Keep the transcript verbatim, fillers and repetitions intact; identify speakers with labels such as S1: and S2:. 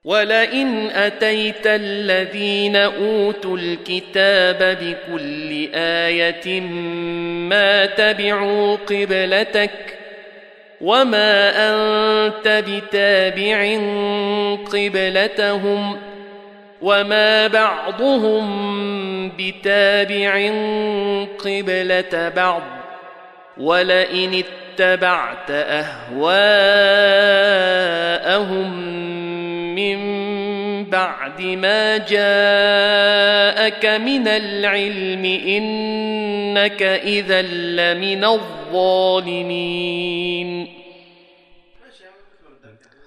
S1: ولئن أتيت الذين أوتوا الكتاب بكل آية ما تبعوا قبلتك وما أنت بتابع قبلتهم وما بعضهم بتابع قبلة بعض ولئن اتبعت أهواءهم من بعد ما جاءك من العلم إنك إذا لمن الظالمين